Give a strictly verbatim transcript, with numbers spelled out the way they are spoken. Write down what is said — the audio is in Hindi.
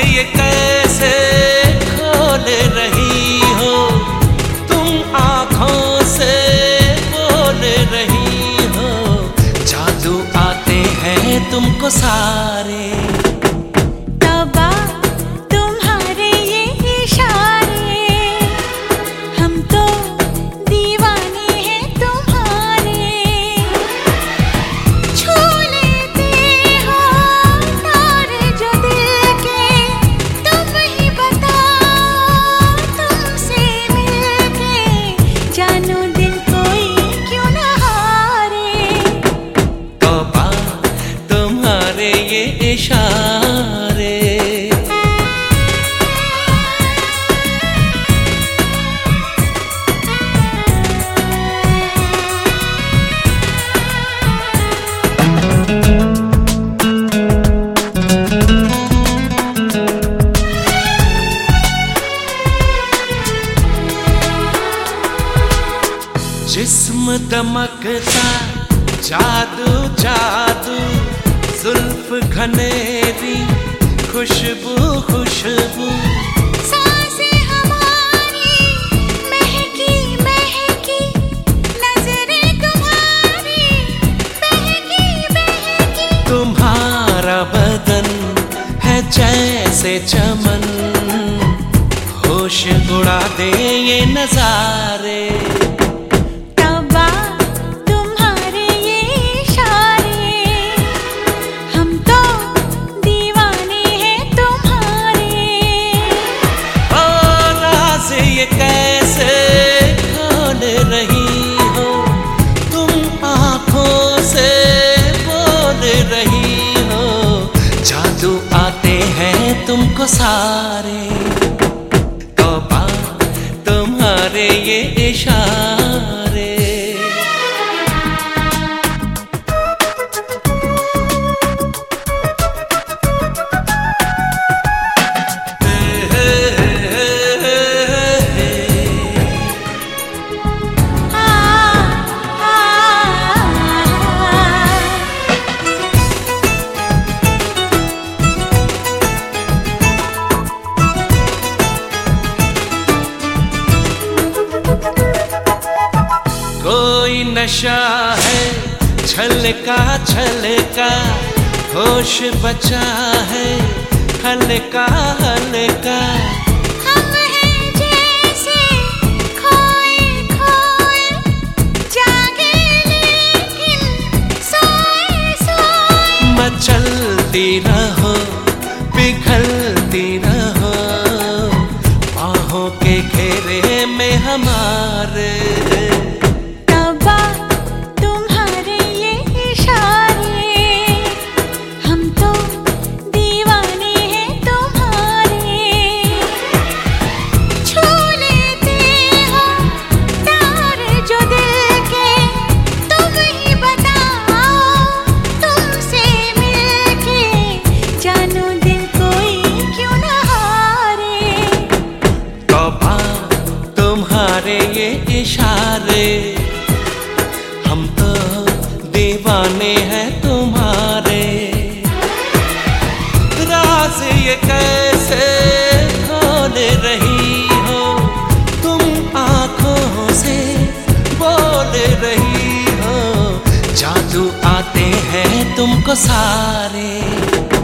ये कैसे खोल रही हो तुम आँखों से बोल रही हो, जादू आते हैं तुमको सारे। ये इशारे जिस्म दमकता जादू जादू, जुल्फ घनेरी खुशबू खुशबू, सांसें हमारी महकी महकी, नजरें तुम्हारी बहकी बहकी। तुम्हारा बदन है जैसे चमन, होश उड़ा दे ये नजारे। ये कैसे खोल रही हो तुम आँखों से बोल रही हो, जादू आते हैं तुमको सारे। तौबा तुम्हारे ये इशारे। कोई नशा है छलका छलका, होश बचा है हल्का हल्का। हम हैं जैसे खोए खोए, जागे लेकिन सोए सोए। मचलती रहो पिघलती रहो, बाहों के घेरे में हमारे। तुम्हारे ये इशारे, हम तो दीवाने हैं तुम्हारे। राज ये कैसे खोल रही हो तुम आँखों से बोल रही हो, जादू आते हैं तुमको सारे।